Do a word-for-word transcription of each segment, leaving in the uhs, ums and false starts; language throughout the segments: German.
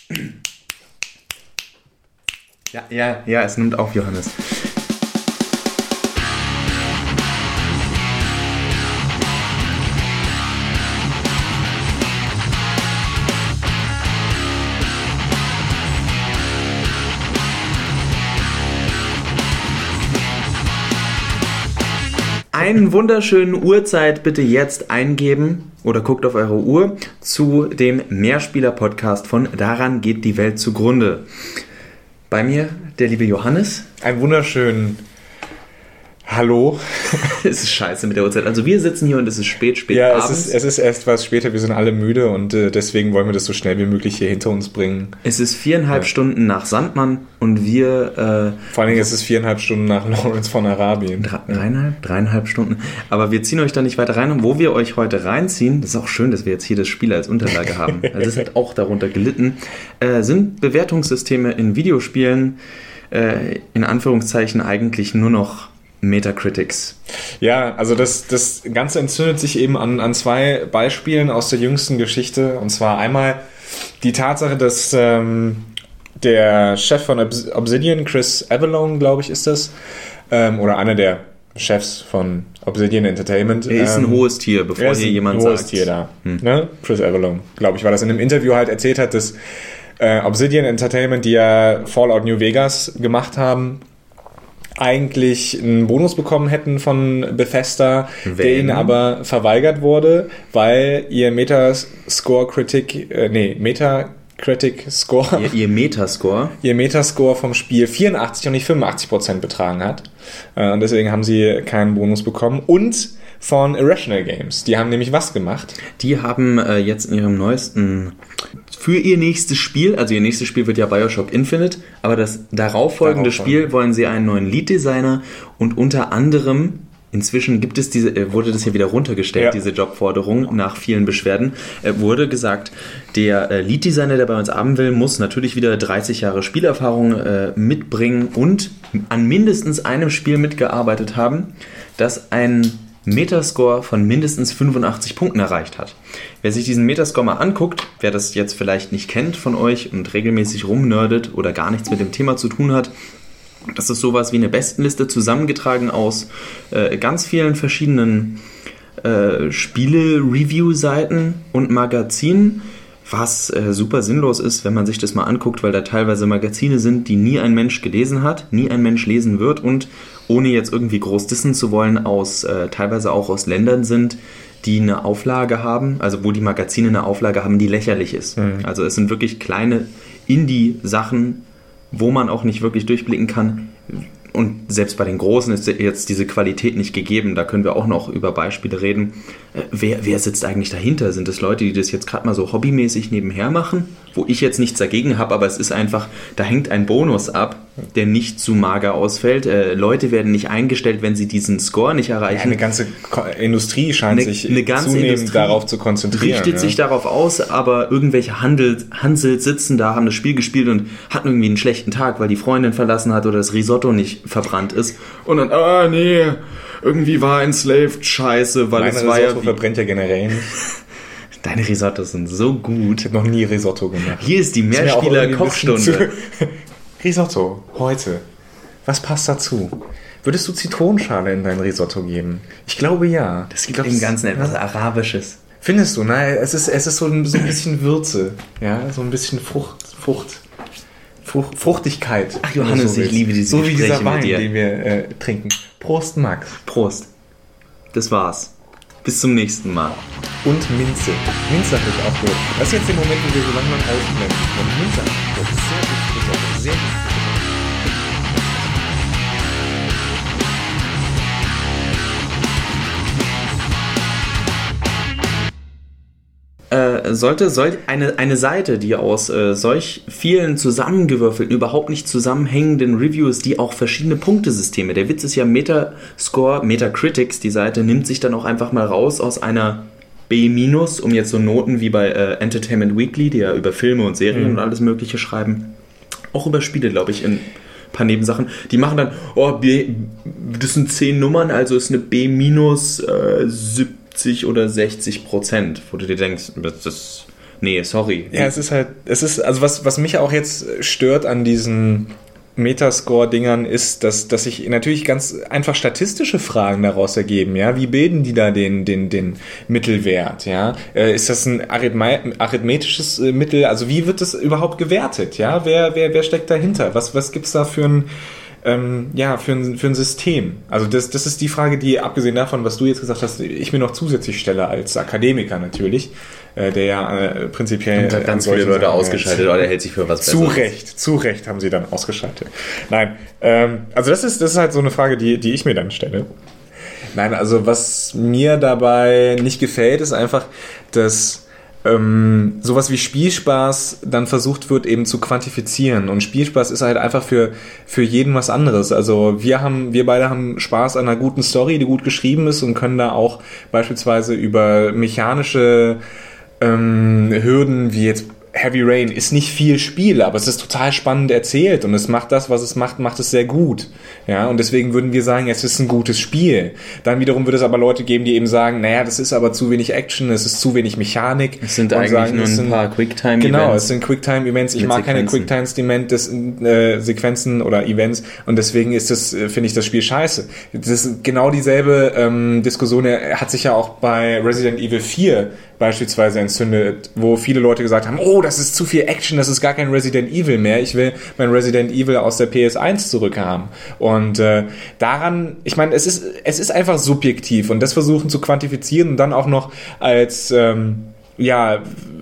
Ja, ja, ja, es nimmt auf, Johannes. Einen wunderschönen Uhrzeit bitte jetzt eingeben oder guckt auf eure Uhr zu dem Mehrspieler-Podcast von Daran geht die Welt zugrunde. Bei mir der liebe Johannes. Einen wunderschönen Hallo. Es ist scheiße mit der Uhrzeit. Also wir sitzen hier und es ist spät, spät ja, abends. Ja, es ist, es ist erst was später. Wir sind alle müde und äh, deswegen wollen wir das so schnell wie möglich hier hinter uns bringen. Es ist viereinhalb ja. Stunden nach Sandmann und wir... Äh, Vor allen Dingen ist es viereinhalb Stunden nach Lawrence von Arabien. Dre- dreieinhalb? Dreieinhalb Stunden. Aber wir ziehen euch da nicht weiter rein. Und wo wir euch heute reinziehen, das ist auch schön, dass wir jetzt hier das Spiel als Unterlage haben. Also das hat auch darunter gelitten, äh, sind Bewertungssysteme in Videospielen äh, in Anführungszeichen eigentlich nur noch Metacritics. Ja, also das, das Ganze entzündet sich eben an, an zwei Beispielen aus der jüngsten Geschichte. Und zwar einmal die Tatsache, dass ähm, der Chef von Obsidian, Chris Avellone, glaube ich, ist das, ähm, oder einer der Chefs von Obsidian Entertainment. Er ist ein ähm, hohes Tier, bevor hier jemand sagt. Er ist ein hohes Tier da. Hm. Ne? Chris Avellone, glaube ich, war das in einem Interview halt erzählt hat, dass äh, Obsidian Entertainment, die ja Fallout New Vegas gemacht haben, eigentlich einen Bonus bekommen hätten von Bethesda, Wenn? der ihnen aber verweigert wurde, weil ihr Metascore-Kritik, äh, nee, Metacritic-Score, ihr, ihr Metascore, ihr Metascore vom Spiel vierundachtzig und nicht fünfundachtzig Prozent betragen hat. Äh, und deswegen haben sie keinen Bonus bekommen. Und von Irrational Games. Die haben nämlich was gemacht? Die haben äh, jetzt in ihrem neuesten, für ihr nächstes Spiel, also ihr nächstes Spiel wird ja Bioshock Infinite, aber das darauffolgende Spiel wollen sie einen neuen Lead-Designer und unter anderem, inzwischen gibt es diese, wurde das hier wieder runtergestellt, ja. diese Jobforderung nach vielen Beschwerden, äh, wurde gesagt, der äh, Lead-Designer, der bei uns arbeiten will, muss natürlich wieder dreißig Jahre Spielerfahrung äh, mitbringen und an mindestens einem Spiel mitgearbeitet haben, das ein Metascore von mindestens fünfundachtzig Punkten erreicht hat. Wer sich diesen Metascore mal anguckt, wer das jetzt vielleicht nicht kennt von euch und regelmäßig rumnerdet oder gar nichts mit dem Thema zu tun hat, das ist sowas wie eine Bestenliste zusammengetragen aus äh, ganz vielen verschiedenen äh, Spiele-Review-Seiten und Magazinen, was äh, super sinnlos ist, wenn man sich das mal anguckt, weil da teilweise Magazine sind, die nie ein Mensch gelesen hat, nie ein Mensch lesen wird und ohne jetzt irgendwie groß dissen zu wollen, aus äh, teilweise auch aus Ländern sind, die eine Auflage haben, also wo die Magazine eine Auflage haben, die lächerlich ist. Mhm. Also es sind wirklich kleine Indie-Sachen, wo man auch nicht wirklich durchblicken kann. Und selbst bei den Großen ist jetzt diese Qualität nicht gegeben. Da können wir auch noch über Beispiele reden. Wer, wer sitzt eigentlich dahinter? Sind das Leute, die das jetzt gerade mal so hobbymäßig nebenher machen? Wo ich jetzt nichts dagegen habe, aber es ist einfach, da hängt ein Bonus ab, der nicht zu mager ausfällt. Äh, Leute werden nicht eingestellt, wenn sie diesen Score nicht erreichen. Ja, eine ganze Industrie scheint eine, sich eine ganze zunehmend Industrie darauf zu konzentrieren. Richtet ja. sich darauf aus, aber irgendwelche Handel, Hansels sitzen da, haben das Spiel gespielt und hatten irgendwie einen schlechten Tag, weil die Freundin verlassen hat oder das Risotto nicht verbrannt ist. Und dann, ah nee, irgendwie war Enslaved scheiße, weil Meine es war Risotto ja... verbrennt ja generell nicht. Deine Risottos sind so gut. Ich habe noch nie Risotto gemacht. Hier ist die Mehrspieler-Kochstunde. Risotto, heute. Was passt dazu? Würdest du Zitronenschale in dein Risotto geben? Ich glaube ja. Das gibt dem Ganzen etwas Arabisches. Findest du? Nein, es ist, es ist so, ein, so ein bisschen Würze. Ja, so ein bisschen Frucht. Frucht. Frucht Fruchtigkeit. Ach Johannes, so ich liebe diese So wie Gespräche dieser Wein, mit dir. den wir äh, trinken. Prost, Max. Prost. Das war's. Bis zum nächsten Mal. Und Minze. Minze habe ich auch gehört. Das ist jetzt der Moment, wo wir so langsam ausblenden. Und Minze, das ist sehr wichtig. Sehr wichtig. Äh, sollte solch eine, eine Seite, die aus äh, solch vielen zusammengewürfelten, überhaupt nicht zusammenhängenden Reviews, die auch verschiedene Punktesysteme, der Witz ist ja Metascore, Metacritics, die Seite nimmt sich dann auch einfach mal raus aus einer B-, um jetzt so Noten wie bei äh, Entertainment Weekly, die ja über Filme und Serien mhm. und alles mögliche schreiben, auch über Spiele, glaube ich, in ein paar Nebensachen, die machen dann, oh, B, das sind zehn Nummern, also ist eine B- äh, siebzig oder sechzig Prozent, wo du dir denkst, das nee, sorry. Ja, es ist halt, es ist, also was, was mich auch jetzt stört an diesen Metascore-Dingern ist, dass, dass sich natürlich ganz einfach statistische Fragen daraus ergeben, ja, wie bilden die da den, den, den Mittelwert, ja, äh, ist das ein Arithme- arithmetisches äh, Mittel, also wie wird das überhaupt gewertet, ja, wer, wer, wer steckt dahinter, was, was gibt's da für ein, ähm, ja, für ein, für ein System, also das, das ist die Frage, die, abgesehen davon, was du jetzt gesagt hast, ich mir noch zusätzlich stelle als Akademiker natürlich, äh, der ja äh, prinzipiell und hat ganz viele Leute Sachen ausgeschaltet oder hält sich für was Besseres. Zu Recht, zu Recht haben sie dann ausgeschaltet. Nein, ähm, also das ist, das ist halt so eine Frage, die, die ich mir dann stelle. Nein, also was mir dabei nicht gefällt, ist einfach, dass ähm, sowas wie Spielspaß dann versucht wird eben zu quantifizieren, und Spielspaß ist halt einfach für, für jeden was anderes. Also wir haben, wir beide haben Spaß an einer guten Story, die gut geschrieben ist, und können da auch beispielsweise über mechanische ähm, Hürden wie jetzt Heavy Rain ist nicht viel Spiel, aber es ist total spannend erzählt und es macht das, was es macht, macht es sehr gut. Ja, und deswegen würden wir sagen, es ist ein gutes Spiel. Dann wiederum würde es aber Leute geben, die eben sagen, naja, das ist aber zu wenig Action, es ist zu wenig Mechanik. Es sind eigentlich sagen, nur ein sind, paar Quicktime-Events. Genau, es sind Quicktime-Events. Ich mag keine Quicktime-Sequenzen äh, oder Events, und deswegen ist das, finde ich, das Spiel scheiße. Das ist genau dieselbe ähm, Diskussion, hat sich ja auch bei Resident Evil vier beispielsweise entzündet, wo viele Leute gesagt haben, oh, das ist zu viel Action, das ist gar kein Resident Evil mehr, ich will mein Resident Evil aus der P S eins zurückhaben. Und äh, daran, ich meine, es ist, es ist einfach subjektiv, und das versuchen zu quantifizieren und dann auch noch als ähm, ja,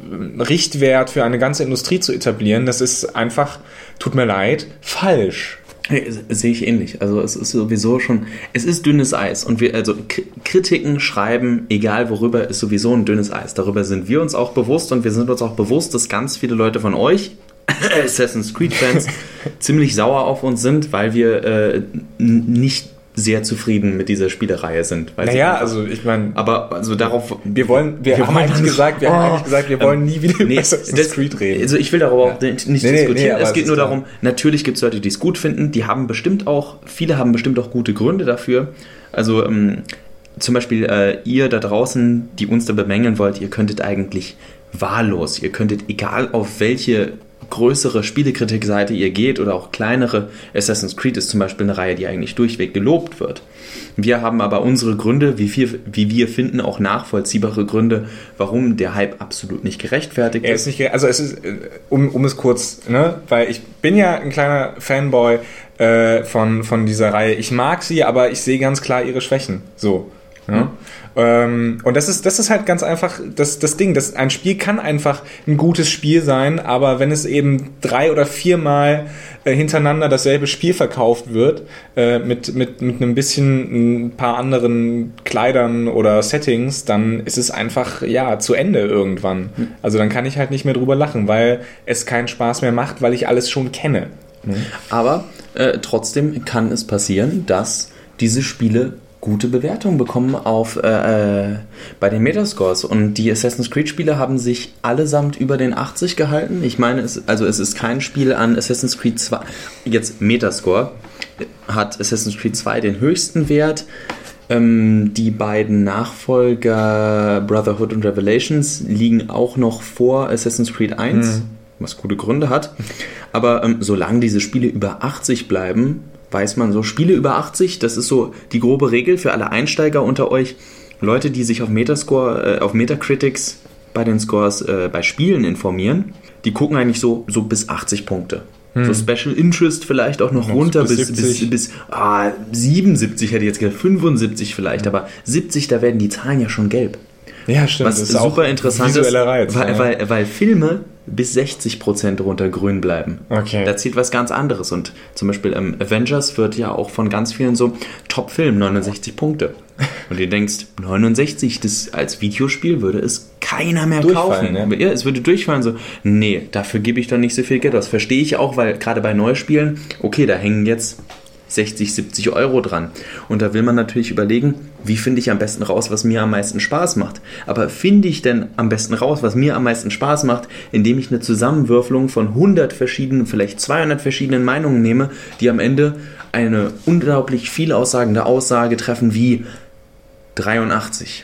Richtwert für eine ganze Industrie zu etablieren, das ist einfach, tut mir leid, falsch. Hey, sehe ich ähnlich. Also es ist sowieso schon, es ist dünnes Eis, und wir, also K- Kritiken schreiben, egal worüber, ist sowieso ein dünnes Eis. Darüber sind wir uns auch bewusst, und wir sind uns auch bewusst, dass ganz viele Leute von euch, Assassin's Creed Fans, ziemlich sauer auf uns sind, weil wir äh, nicht sehr zufrieden mit dieser Spielereihe sind. Weil naja, also ich meine, aber also darauf, wir wollen, wir, wir haben wollen eigentlich gesagt, wir oh, haben eigentlich gesagt, wir wollen nie wieder nee, über Assassin's Creed reden. Also ich will darüber auch nicht nee, diskutieren. Nee, nee, es geht nur klar. darum, natürlich gibt es Leute, die es gut finden, die haben bestimmt auch, viele haben bestimmt auch gute Gründe dafür. Also ähm, zum Beispiel äh, ihr da draußen, die uns da bemängeln wollt, ihr könntet eigentlich wahllos, ihr könntet, egal auf welche größere Spielekritikseite ihr geht oder auch kleinere, Assassin's Creed ist zum Beispiel eine Reihe, die eigentlich durchweg gelobt wird. Wir haben aber unsere Gründe, wie, viel, wie wir finden, auch nachvollziehbare Gründe, warum der Hype absolut nicht gerechtfertigt er ist. Nicht, also es ist, um, um es kurz, ne, weil ich bin ja ein kleiner Fanboy äh, von, von dieser Reihe. Ich mag sie, aber ich sehe ganz klar ihre Schwächen. So. Ja? Mhm. Ähm, und das ist, das ist halt ganz einfach das, das Ding. Das, ein Spiel kann einfach ein gutes Spiel sein, aber wenn es eben drei oder viermal äh, hintereinander dasselbe Spiel verkauft wird, äh, mit, mit, mit einem bisschen ein paar anderen Kleidern oder Settings, dann ist es einfach, ja, zu Ende irgendwann. Mhm. Also dann kann ich halt nicht mehr drüber lachen, weil es keinen Spaß mehr macht, weil ich alles schon kenne. Mhm. Aber äh, trotzdem kann es passieren, dass diese Spiele gute Bewertungen bekommen auf, äh, bei den Metascores, und die Assassin's Creed Spiele haben sich allesamt über den achtzig gehalten. Ich meine, es, also es ist kein Spiel an Assassin's Creed zwei, jetzt Metascore, hat Assassin's Creed zwei den höchsten Wert. Ähm, die beiden Nachfolger Brotherhood und Revelations liegen auch noch vor Assassin's Creed eins, mhm. was gute Gründe hat. Aber ähm, solange diese Spiele über achtzig bleiben, weiß man so, Spiele über achtzig, das ist so die grobe Regel für alle Einsteiger unter euch. Leute, die sich auf Metascore, äh, auf Metacritics bei den Scores äh, bei Spielen informieren, die gucken eigentlich so, so bis achtzig Punkte. Hm. So Special Interest vielleicht auch noch, noch runter bis, bis, bis, bis ah, siebenundsiebzig hätte ich jetzt gedacht, fünfundsiebzig vielleicht, hm. aber siebzig, da werden die Zahlen ja schon gelb. Ja, stimmt. Was das ist super interessant ist, Reiz, weil, ja. weil, weil Filme bis sechzig Prozent runter grün bleiben. Okay. Da zählt was ganz anderes. Und zum Beispiel ähm, Avengers wird ja auch von ganz vielen so Top-Film, neunundsechzig Punkte. Und ihr denkst, neunundsechzig, das als Videospiel würde es keiner mehr kaufen. Ja? Ja, es würde durchfallen. So, nee, dafür gebe ich doch nicht so viel Geld aus. Verstehe ich auch, weil gerade bei Neuspielen, okay, da hängen jetzt sechzig, siebzig Euro dran. Und da will man natürlich überlegen, wie finde ich am besten raus, was mir am meisten Spaß macht. Aber finde ich denn am besten raus, was mir am meisten Spaß macht, indem ich eine Zusammenwürfelung von hundert verschiedenen, vielleicht zweihundert verschiedenen Meinungen nehme, die am Ende eine unglaublich viel aussagende Aussage treffen wie dreiundachtzig.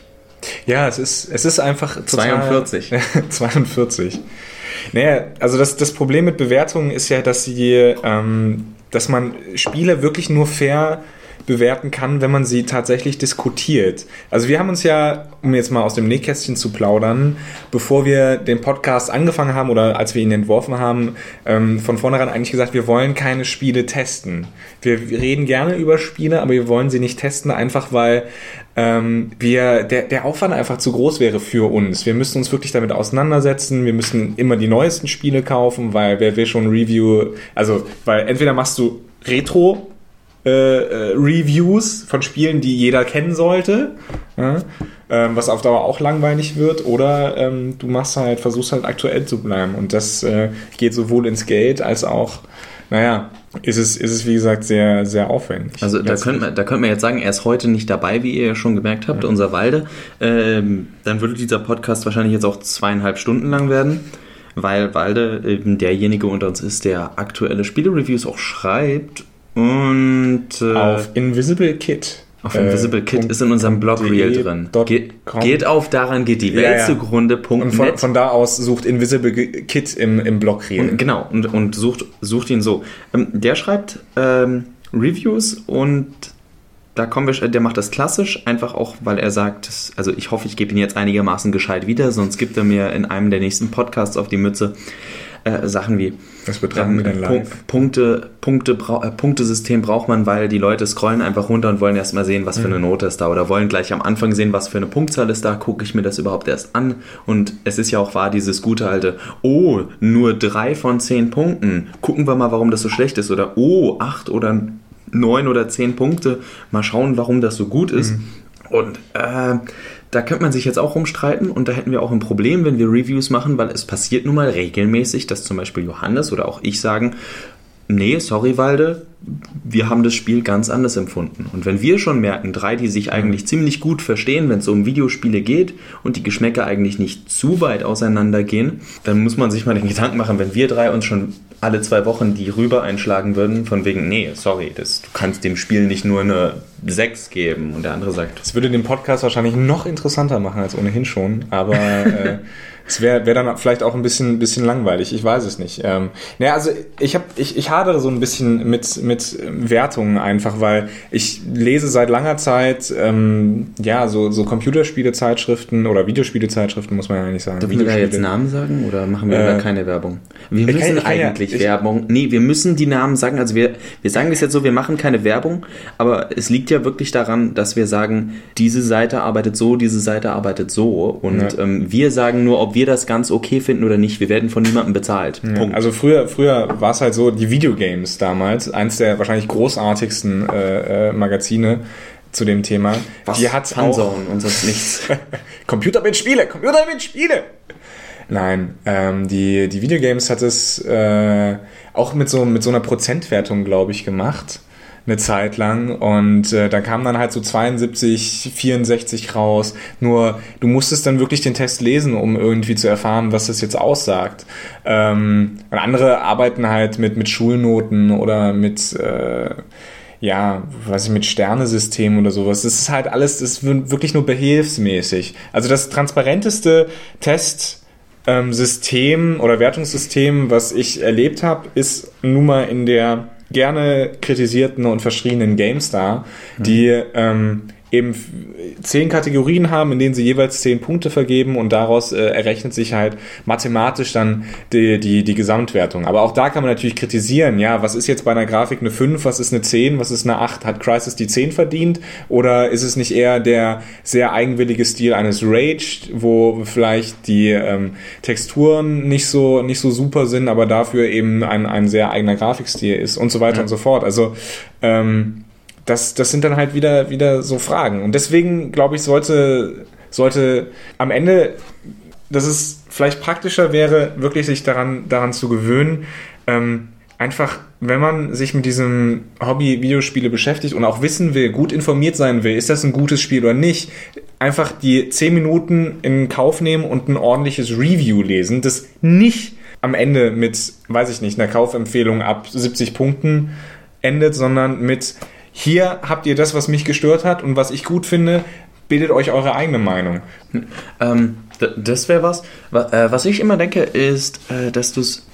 Ja, es ist, es ist einfach total... zweiundvierzig. zweiundvierzig. Naja, also das, das Problem mit Bewertungen ist ja, dass sie, ähm, dass man Spiele wirklich nur fair bewerten kann, wenn man sie tatsächlich diskutiert. Also wir haben uns ja, um jetzt mal aus dem Nähkästchen zu plaudern, bevor wir den Podcast angefangen haben oder als wir ihn entworfen haben, ähm, von vornherein eigentlich gesagt, wir wollen keine Spiele testen. Wir reden gerne über Spiele, aber wir wollen sie nicht testen, einfach weil ähm, wir der, der Aufwand einfach zu groß wäre für uns. Wir müssen uns wirklich damit auseinandersetzen, wir müssen immer die neuesten Spiele kaufen, weil wer will schon Review, also weil entweder machst du Retro Äh, äh, Reviews von Spielen, die jeder kennen sollte, ja, ähm, was auf Dauer auch langweilig wird, oder ähm, du machst halt, versuchst halt aktuell zu bleiben, und das äh, geht sowohl ins Geld als auch, naja, ist es, ist es wie gesagt sehr, sehr aufwendig. Also da könnte man, da könnte man jetzt sagen, er ist heute nicht dabei, wie ihr ja schon gemerkt habt, ja. unser Walde, ähm, dann würde dieser Podcast wahrscheinlich jetzt auch zweieinhalb Stunden lang werden, weil Walde eben derjenige unter uns ist, der aktuelle Spiele-Reviews auch schreibt. Und äh, auf Invisible Kid. Auf Invisible äh, Kid ist in unserem Blog-Reel drin. Ge- geht auf, daran geht die Welt ja, ja. zugrunde. Und von, von da aus sucht Invisible Kid im, im Blog-Reel. Und, genau, und, und sucht, sucht ihn so. Ähm, der schreibt ähm, Reviews, und da kommen wir, der macht das klassisch, einfach auch, weil er sagt, also ich hoffe, ich gebe ihn jetzt einigermaßen gescheit wieder, sonst gibt er mir in einem der nächsten Podcasts auf die Mütze. Äh, Sachen wie das betrachten wir dann live. Punkte, Punkte, äh, Punktesystem braucht man, weil die Leute scrollen einfach runter und wollen erst mal sehen, was für eine Note ist da, oder wollen gleich am Anfang sehen, was für eine Punktzahl ist da, gucke ich mir das überhaupt erst an, und es ist ja auch wahr, dieses gute alte, oh, nur drei von zehn Punkten, gucken wir mal, warum das so schlecht ist, oder oh, acht oder neun oder zehn Punkte, mal schauen, warum das so gut ist. Mhm. Und äh, da könnte man sich jetzt auch rumstreiten, und da hätten wir auch ein Problem, wenn wir Reviews machen, weil es passiert nun mal regelmäßig, dass zum Beispiel Johannes oder auch ich sagen, nee, sorry Walde, wir haben das Spiel ganz anders empfunden. Und wenn wir schon merken, drei, die sich eigentlich ziemlich gut verstehen, wenn es um Videospiele geht und die Geschmäcker eigentlich nicht zu weit auseinandergehen, dann muss man sich mal den Gedanken machen, wenn wir drei uns schon alle zwei Wochen die rüber einschlagen würden, von wegen, nee, sorry, das, du kannst dem Spiel nicht nur eine sechs geben, und der andere sagt... Das würde den Podcast wahrscheinlich noch interessanter machen als ohnehin schon, aber... äh, es wäre wär dann vielleicht auch ein bisschen, bisschen langweilig, ich weiß es nicht. Ähm, naja, also ich, hab, ich, ich hadere so ein bisschen mit, mit Wertungen einfach, weil ich lese seit langer Zeit ähm, ja, so, so Computerspiele-Zeitschriften oder Videospiele-Zeitschriften, muss man ja eigentlich sagen. Dürfen wir da jetzt Namen sagen, oder machen wir äh, da keine Werbung? Wir müssen kann, eigentlich ja, ich, Werbung... Nee, wir müssen die Namen sagen, also wir, wir sagen das jetzt so, wir machen keine Werbung, aber es liegt ja wirklich daran, dass wir sagen, diese Seite arbeitet so, diese Seite arbeitet so, und ja. ähm, wir sagen nur, ob wir das ganz okay finden oder nicht. Wir werden von niemandem bezahlt. Ja, Punkt. Also früher, früher war es halt so, die Videogames damals, eins der wahrscheinlich großartigsten äh, äh, Magazine zu dem Thema. Was? Die hat Funzone und sonst nichts. Computer mit Spiele! Computer mit Spiele! Nein, ähm, die, die Videogames hat es äh, auch mit so, mit so einer Prozentwertung, glaube ich, gemacht. Eine Zeit lang, und äh, da kam dann halt so zweiundsiebzig, vierundsechzig raus, nur du musstest dann wirklich den Test lesen, um irgendwie zu erfahren, was das jetzt aussagt. Ähm, und andere arbeiten halt mit, mit Schulnoten oder mit äh, ja, weiß ich, mit Sternesystemen oder sowas. Das ist halt alles, das ist wirklich nur behilfsmäßig. Also das transparenteste Testsystem ähm, oder Wertungssystem, was ich erlebt habe, ist nun mal in der gerne kritisierten und verschriebenen GameStar, die ähm, eben zehn Kategorien haben, in denen sie jeweils zehn Punkte vergeben, und daraus äh, errechnet sich halt mathematisch dann die, die, die Gesamtwertung. Aber auch da kann man natürlich kritisieren, ja, was ist jetzt bei einer Grafik eine fünf, was ist eine zehn, was ist eine acht? Hat Crysis die zehn verdient, oder ist es nicht eher der sehr eigenwillige Stil eines Rage, wo vielleicht die ähm, Texturen nicht so, nicht so super sind, aber dafür eben ein, ein sehr eigener Grafikstil ist, und so weiter ja. und so fort. Also ähm, Das, das sind dann halt wieder, wieder so Fragen. Und deswegen, glaube ich, sollte, sollte am Ende, dass es vielleicht praktischer wäre, wirklich sich daran, daran zu gewöhnen, ähm, einfach, wenn man sich mit diesem Hobby Videospiele beschäftigt und auch wissen will, gut informiert sein will, ist das ein gutes Spiel oder nicht, einfach die zehn Minuten in Kauf nehmen und ein ordentliches Review lesen, das nicht am Ende mit, weiß ich nicht, einer Kaufempfehlung ab siebzig Punkten endet, sondern mit: Hier habt ihr das, was mich gestört hat und was ich gut finde. bildet euch eure eigene Meinung. Ähm, das wäre was. Was ich immer denke, ist, dass du es...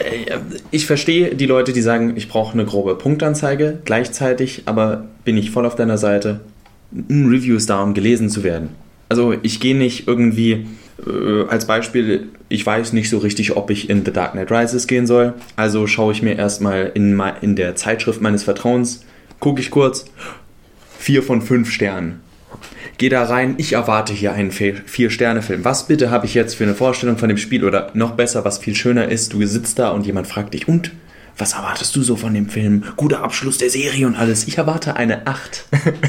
Ich verstehe die Leute, die sagen, ich brauche eine grobe Punktanzeige. Gleichzeitig aber bin ich voll auf deiner Seite. Ein Review ist da, um gelesen zu werden. Also ich gehe nicht irgendwie... Äh, als Beispiel, ich weiß nicht so richtig, ob ich in The Dark Knight Rises gehen soll. Also schaue ich mir erstmal in, in der Zeitschrift meines Vertrauens, gucke ich kurz, vier von fünf Sternen. Gehe da rein, ich erwarte hier einen vier-Sterne-Film. Was bitte habe ich jetzt für eine Vorstellung von dem Spiel? Oder noch besser, was viel schöner ist, du sitzt da und jemand fragt dich, und was erwartest du so von dem Film? Guter Abschluss der Serie und alles. Ich erwarte eine acht.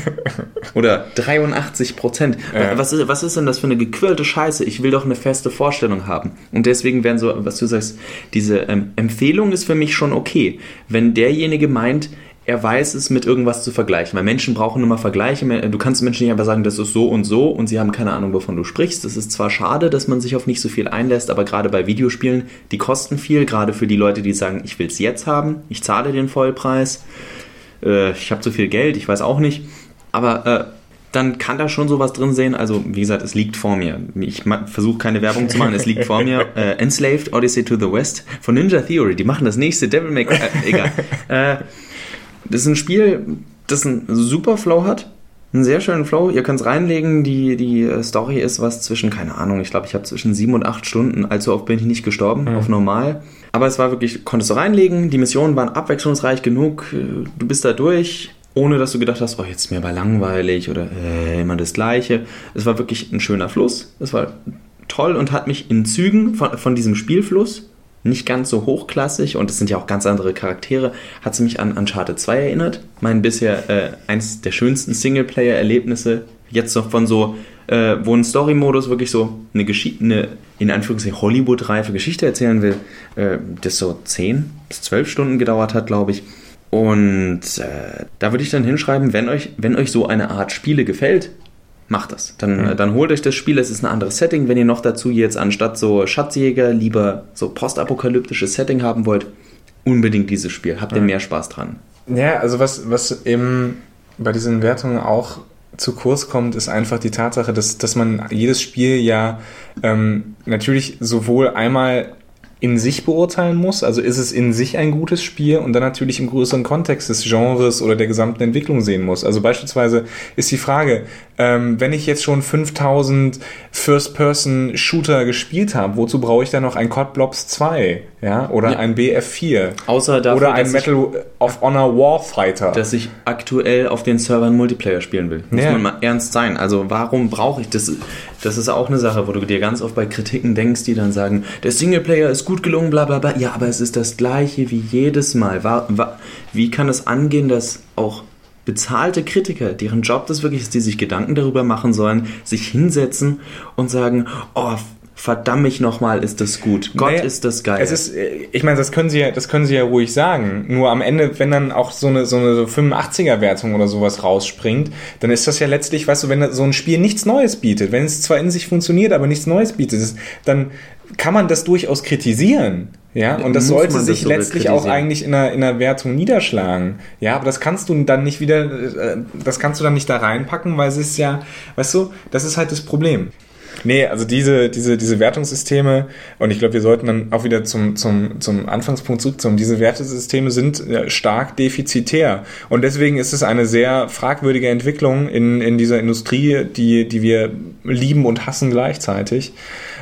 Oder dreiundachtzig Prozent. Ja. Was ist, was ist denn das für eine gequirlte Scheiße? Ich will doch eine feste Vorstellung haben. Und deswegen werden so, was du sagst, diese ähm, Empfehlung ist für mich schon okay. Wenn derjenige meint, er weiß es mit irgendwas zu vergleichen. Weil Menschen brauchen immer Vergleiche. Du kannst Menschen nicht einfach sagen, das ist so und so und sie haben keine Ahnung, wovon du sprichst. Es ist zwar schade, dass man sich auf nicht so viel einlässt, aber gerade bei Videospielen, die kosten viel. Gerade für die Leute, die sagen, ich will es jetzt haben, ich zahle den Vollpreis, äh, ich habe zu viel Geld, ich weiß auch nicht. Aber äh, dann kann da schon sowas drin sein. Also wie gesagt, es liegt vor mir. Ich versuche keine Werbung zu machen, es liegt vor mir. Äh, Enslaved, Odyssey to the West von Ninja Theory. Die machen das nächste Devil May Cry. Äh, egal. Äh, Das ist ein Spiel, das einen super Flow hat, einen sehr schönen Flow. Ihr könnt es reinlegen, die, die Story ist was zwischen, keine Ahnung, ich glaube, ich habe zwischen sieben und acht Stunden, allzu oft bin ich nicht gestorben, mhm. auf normal. Aber es war wirklich, konntest du reinlegen, die Missionen waren abwechslungsreich genug, du bist da durch, ohne dass du gedacht hast, oh, jetzt ist mir aber langweilig oder äh, immer das Gleiche. Es war wirklich ein schöner Fluss, es war toll und hat mich in Zügen von, von diesem Spielfluss, nicht ganz so hochklassig und es sind ja auch ganz andere Charaktere, hat sie mich an Uncharted zwei erinnert. Mein bisher äh, eines der schönsten Singleplayer-Erlebnisse. Jetzt noch von so, äh, wo ein Story-Modus wirklich so eine Geschichte, eine in Anführungszeichen Hollywood-reife Geschichte erzählen will, äh, das so zehn bis zwölf Stunden gedauert hat, glaube ich. Und äh, da würde ich dann hinschreiben, wenn euch, wenn euch so eine Art Spiele gefällt, macht das. Dann, mhm. dann holt euch das Spiel, es ist ein anderes Setting. Wenn ihr noch dazu jetzt anstatt so Schatzjäger lieber so postapokalyptisches Setting haben wollt, unbedingt dieses Spiel. Habt ihr mhm. mehr Spaß dran. Ja, also was, was eben bei diesen Wertungen auch zu kurz kommt, ist einfach die Tatsache, dass, dass man jedes Spiel ja ähm, natürlich sowohl einmal in sich beurteilen muss, also ist es in sich ein gutes Spiel und dann natürlich im größeren Kontext des Genres oder der gesamten Entwicklung sehen muss. Also beispielsweise ist die Frage, ähm, wenn ich jetzt schon fünftausend First-Person-Shooter gespielt habe, wozu brauche ich dann noch ein C O D Blobs zwei, ja, oder ja. ein B F vier Außer dafür, oder ein Medal of Honor Warfighter, dass ich aktuell auf den Servern Multiplayer spielen will. Muss ja. man mal ernst sein. Also warum brauche ich das? Das ist auch eine Sache, wo du dir ganz oft bei Kritiken denkst, die dann sagen, der Singleplayer ist gut gelungen, bla bla bla. Ja, aber es ist das Gleiche wie jedes Mal. War, war, wie kann es angehen, dass auch bezahlte Kritiker, deren Job das wirklich ist, die sich Gedanken darüber machen sollen, sich hinsetzen und sagen, oh, verdammt mich nochmal, ist das gut. Gott, naja, ist das geil. Es ist, ich meine, das können sie ja, das können sie ja ruhig sagen. Nur am Ende, wenn dann auch so eine, so eine fünfundachtziger-Wertung oder sowas rausspringt, dann ist das ja letztlich, weißt du, wenn so ein Spiel nichts Neues bietet, wenn es zwar in sich funktioniert, aber nichts Neues bietet, dann kann man das durchaus kritisieren. Ja, und das sollte sich das letztlich auch eigentlich in einer, in einer Wertung niederschlagen. Ja, aber das kannst du dann nicht wieder, das kannst du dann nicht da reinpacken, weil es ist ja, weißt du, das ist halt das Problem. Nee, also diese, diese, diese Wertungssysteme, und ich glaube, wir sollten dann auch wieder zum, zum, zum Anfangspunkt zurückkommen, diese Wertesysteme sind stark defizitär. Und deswegen ist es eine sehr fragwürdige Entwicklung in, in dieser Industrie, die, die wir lieben und hassen gleichzeitig.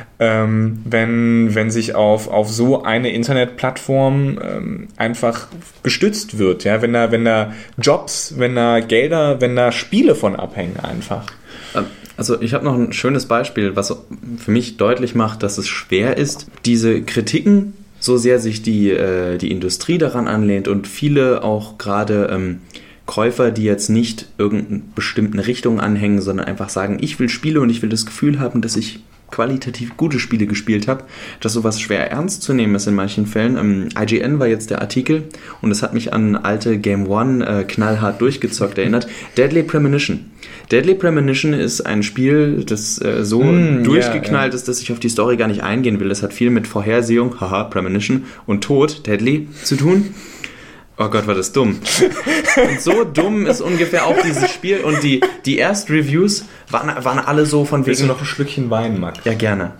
Ähm, wenn, wenn sich auf, auf so eine Internetplattform ähm, einfach gestützt wird, ja, wenn da, wenn da Jobs, wenn da Gelder, wenn da Spiele von abhängen einfach. Also ich habe noch ein schönes Beispiel, was für mich deutlich macht, dass es schwer ist, diese Kritiken, so sehr sich die, äh, die Industrie daran anlehnt und viele auch gerade ähm, Käufer, die jetzt nicht irgendeine bestimmte Richtung anhängen, sondern einfach sagen, ich will Spiele und ich will das Gefühl haben, dass ich qualitativ gute Spiele gespielt habe, dass sowas schwer ernst zu nehmen ist in manchen Fällen. Ähm, I G N war jetzt der Artikel und es hat mich an alte Game One äh, knallhart durchgezockt erinnert. Deadly Premonition. Deadly Premonition ist ein Spiel, das äh, so mm, durchgeknallt yeah, ist, dass ich auf die Story gar nicht eingehen will. Es hat viel mit Vorhersehung, haha, Premonition, und Tod, Deadly, zu tun. Oh Gott, war das dumm. Und so dumm ist ungefähr auch dieses Spiel. Und die, die Erst-Reviews waren, waren alle so von wegen... Willst du noch ein Schlückchen Wein, Max? Ja, gerne.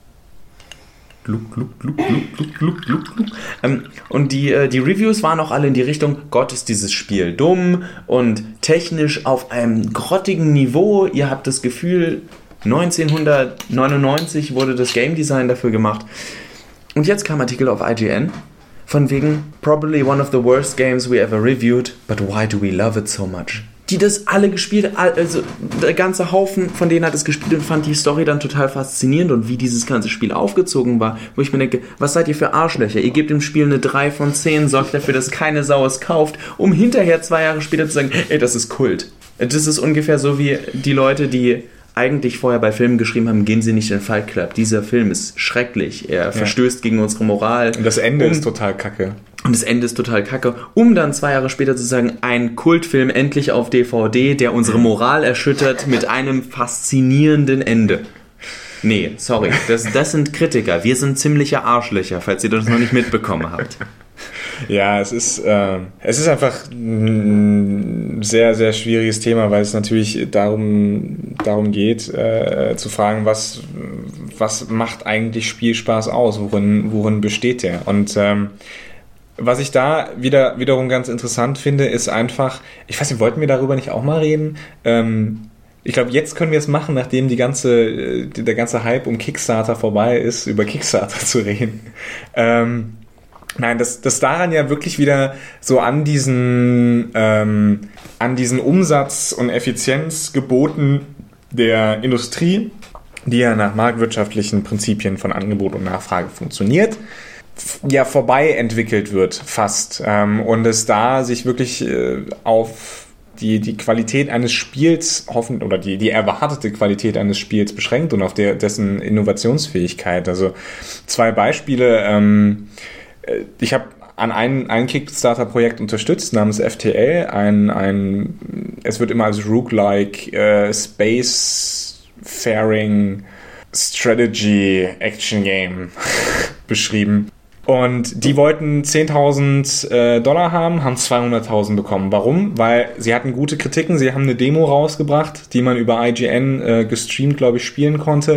Gluck, gluck, gluck, gluck, gluck, gluck, gluck, gluck. Ähm, und die, äh, die Reviews waren auch alle in die Richtung, Gott, ist dieses Spiel dumm und technisch auf einem grottigen Niveau. Ihr habt das Gefühl, neunzehnhundertneunundneunzig wurde das Game Design dafür gemacht. Und jetzt kam ein Artikel auf I G N von wegen probably one of the worst games we ever reviewed, but why do we love it so much? Die das alle gespielt, also der ganze Haufen von denen hat es gespielt und fand die Story dann total faszinierend und wie dieses ganze Spiel aufgezogen war, wo ich mir denke, was seid ihr für Arschlöcher? Ihr gebt dem Spiel eine drei von zehn, sorgt dafür, dass keine Sau es kauft, um hinterher zwei Jahre später zu sagen, ey, das ist Kult. Das ist ungefähr so wie die Leute, die eigentlich vorher bei Filmen geschrieben haben, gehen Sie nicht in den Fight Club. Dieser Film ist schrecklich. Er ja. verstößt gegen unsere Moral. Und das Ende um, ist total kacke. Und das Ende ist total kacke. Um dann zwei Jahre später zu sagen, ein Kultfilm endlich auf D V D, der unsere Moral erschüttert mit einem faszinierenden Ende. Nee, sorry. Das, das sind Kritiker. Wir sind ziemliche Arschlöcher, falls ihr das noch nicht mitbekommen habt. Ja, es ist, äh, es ist einfach ein sehr, sehr schwieriges Thema, weil es natürlich darum, darum geht, äh, zu fragen, was, was macht eigentlich Spielspaß aus? Worin, worin besteht der? Und ähm, was ich da wieder, wiederum ganz interessant finde, ist einfach, ich weiß nicht, wollten wir darüber nicht auch mal reden? Ähm, ich glaube, jetzt können wir es machen, nachdem die ganze, der ganze Hype um Kickstarter vorbei ist, über Kickstarter zu reden. Ähm, Nein, das, das daran ja wirklich wieder so an diesen, ähm, an diesen Umsatz- und Effizienzgeboten der Industrie, die ja nach marktwirtschaftlichen Prinzipien von Angebot und Nachfrage funktioniert, ja vorbei entwickelt wird fast. Ähm, und es da sich wirklich äh, auf die, die Qualität eines Spiels hoffen oder die, die erwartete Qualität eines Spiels beschränkt und auf der, dessen Innovationsfähigkeit. Also zwei Beispiele, ähm, ich habe an ein, ein Kickstarter-Projekt unterstützt, namens F T L, ein, ein, es wird immer als Roguelike äh, Space-Faring Strategy Action Game beschrieben. Und die wollten zehntausend äh, Dollar haben, haben zweihunderttausend bekommen. Warum? Weil sie hatten gute Kritiken, sie haben eine Demo rausgebracht, die man über I G N äh, gestreamt, glaube ich, spielen konnte.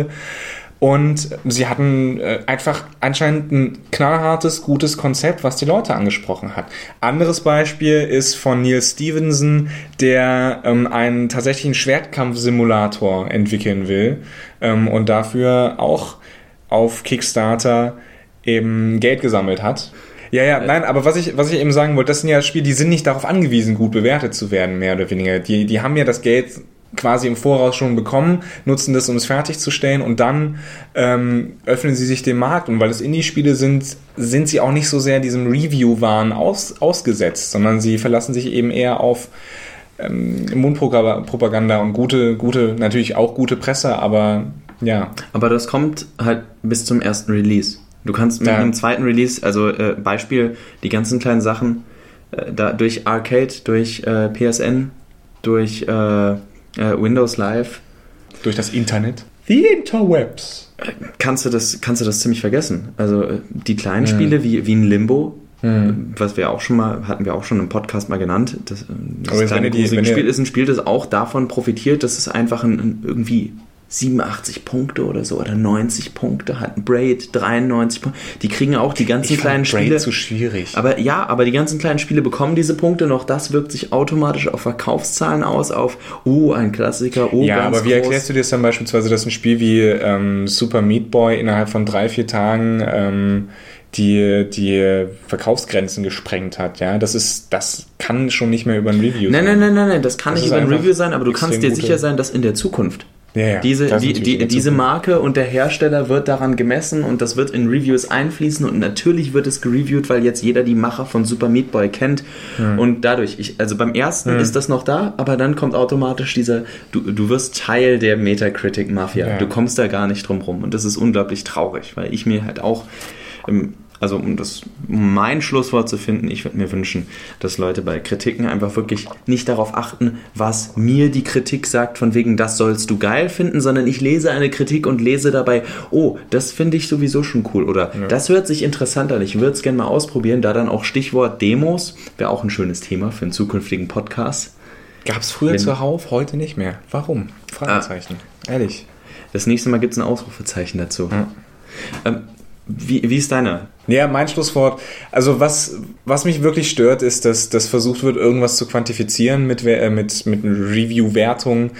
Und sie hatten äh, einfach anscheinend ein knallhartes, gutes Konzept, was die Leute angesprochen hat. Anderes Beispiel ist von Neil Stephenson, der ähm, einen tatsächlichen Schwertkampfsimulator entwickeln will ähm, und dafür auch auf Kickstarter eben Geld gesammelt hat. Ja, ja, nein, aber was ich, was ich eben sagen wollte, das sind ja Spiele, die sind nicht darauf angewiesen, gut bewertet zu werden, mehr oder weniger. Die, die haben ja das Geld quasi im Voraus schon bekommen, nutzen das, um es fertigzustellen und dann ähm, öffnen sie sich dem Markt. Und weil es Indie-Spiele sind, sind sie auch nicht so sehr diesem Review-Wahn aus, ausgesetzt, sondern sie verlassen sich eben eher auf ähm, Mundpropaganda und gute, gute, natürlich auch gute Presse, aber ja. Aber das kommt halt bis zum ersten Release. Du kannst mit ja. einem zweiten Release, also äh, Beispiel, die ganzen kleinen Sachen, äh, da durch Arcade, durch äh, P S N, durch äh, Windows Live. Durch das Internet. The Interwebs. Kannst du das, kannst du das ziemlich vergessen. Also die kleinen mhm. Spiele wie, wie ein Limbo, mhm. was wir auch schon mal, hatten wir auch schon im Podcast mal genannt. Das, das kleine die, Spiel ist ein Spiel, das auch davon profitiert, dass es einfach ein, ein irgendwie siebenundachtzig Punkte oder so oder neunzig Punkte hat. Braid dreiundneunzig Punkte. Die kriegen auch die ganzen ich kleinen fand Braid Spiele. zu schwierig. Aber ja, aber die ganzen kleinen Spiele bekommen diese Punkte noch. Das wirkt sich automatisch auf Verkaufszahlen aus, auf oh, ein Klassiker, oh, ja, ganz aber wie groß. Erklärst du dir das dann beispielsweise, dass ein Spiel wie ähm, Super Meat Boy innerhalb von drei, vier Tagen ähm, die, die Verkaufsgrenzen gesprengt hat, ja? Das ist, das kann schon nicht mehr über ein Review nein, sein. Nein, nein, nein, nein, das kann das nicht über ein Review sein, aber du kannst dir sicher sein, dass in der Zukunft Ja, ja, diese, die, die, diese Marke und der Hersteller wird daran gemessen und das wird in Reviews einfließen und natürlich wird es gereviewt, weil jetzt jeder die Macher von Super Meat Boy kennt hm. und dadurch, ich, also beim ersten hm. ist das noch da, aber dann kommt automatisch dieser, du, du wirst Teil der Metacritic-Mafia, ja. Du kommst da gar nicht drum rum und das ist unglaublich traurig, weil ich mir halt auch ähm, also um das um mein Schlusswort zu finden, ich würde mir wünschen, dass Leute bei Kritiken einfach wirklich nicht darauf achten, was mir die Kritik sagt, von wegen, das sollst du geil finden, sondern ich lese eine Kritik und lese dabei, oh, das finde ich sowieso schon cool oder ja. das hört sich interessant an, ich würde es gerne mal ausprobieren, da dann auch Stichwort Demos, wäre auch ein schönes Thema für einen zukünftigen Podcast. Gab es früher Wenn, zuhauf, heute nicht mehr. Warum? Fragezeichen. Ah, ehrlich. Das nächste Mal gibt es ein Ausrufezeichen dazu. Ja. Ähm, Wie, wie ist deine? Ja, mein Schlusswort. Also was, was mich wirklich stört, ist, dass, dass versucht wird, irgendwas zu quantifizieren mit, äh, mit, mit Review-Wertungen,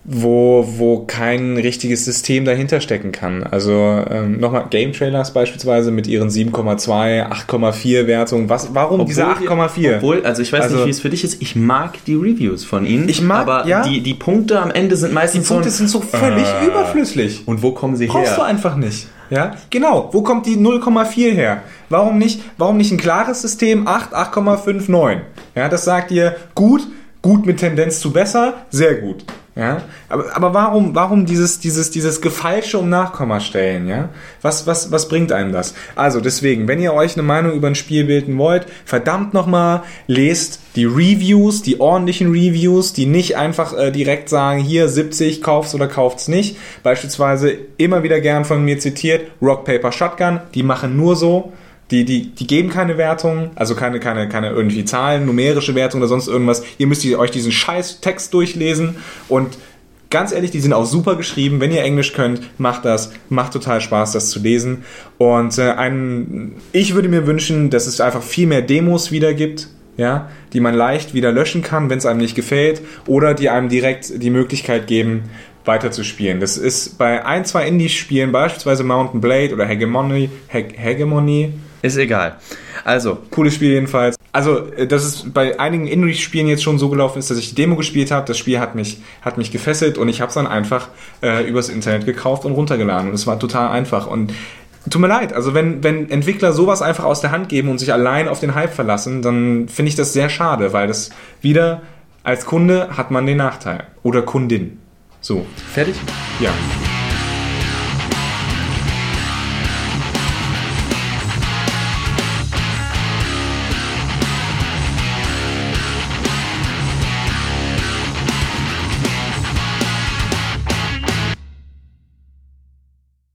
wo, wo kein richtiges System dahinter stecken kann. Also ähm, nochmal Game Trailers beispielsweise mit ihren sieben Komma zwei, acht Komma vier Wertungen. Was, warum obwohl diese acht Komma vier? Obwohl, also ich weiß also, nicht, wie es für dich ist. Ich mag die Reviews von ihnen. Ich mag, aber ja. die, die Punkte am Ende sind meistens Die Punkte so ein, sind so völlig äh, überflüssig. Und wo kommen sie Brauchst her? Brauchst du einfach nicht. Ja, genau. Wo kommt die null Komma vier her? Warum nicht, warum nicht ein klares System acht, acht Komma fünf, neun? Ja, das sagt dir gut, gut mit Tendenz zu besser, sehr gut. Ja, aber, aber warum, warum dieses, dieses, dieses Gefeilsche um Nachkommastellen, ja? Was, was, was bringt einem das? Also deswegen, wenn ihr euch eine Meinung über ein Spiel bilden wollt, verdammt nochmal, lest die Reviews, die ordentlichen Reviews, die nicht einfach äh, direkt sagen, hier siebzig, kauf's oder kauft's nicht. Beispielsweise immer wieder gern von mir zitiert, Rock, Paper, Shotgun, die machen nur so. Die, die, die geben keine Wertung, also keine, keine, keine irgendwie Zahlen, numerische Wertung oder sonst irgendwas. Ihr müsst euch diesen scheiß Text durchlesen und ganz ehrlich, die sind auch super geschrieben. Wenn ihr Englisch könnt, macht das. Macht total Spaß, das zu lesen. Und äh, ein, ich würde mir wünschen, dass es einfach viel mehr Demos wieder gibt, ja, die man leicht wieder löschen kann, wenn es einem nicht gefällt, oder die einem direkt die Möglichkeit geben, weiterzuspielen. Das ist bei ein, zwei Indie-Spielen, beispielsweise Mountain Blade oder Hegemony, He- Hegemony, ist egal. Also, cooles Spiel jedenfalls. Also, dass es bei einigen Indie-Spielen jetzt schon so gelaufen ist, dass ich die Demo gespielt habe. Das Spiel hat mich, hat mich gefesselt und ich habe es dann einfach äh, übers Internet gekauft und runtergeladen. Und es war total einfach. Und tut mir leid, also wenn, wenn Entwickler sowas einfach aus der Hand geben und sich allein auf den Hype verlassen, dann finde ich das sehr schade, weil das wieder, als Kunde hat man den Nachteil. Oder Kundin. So. Fertig? Ja.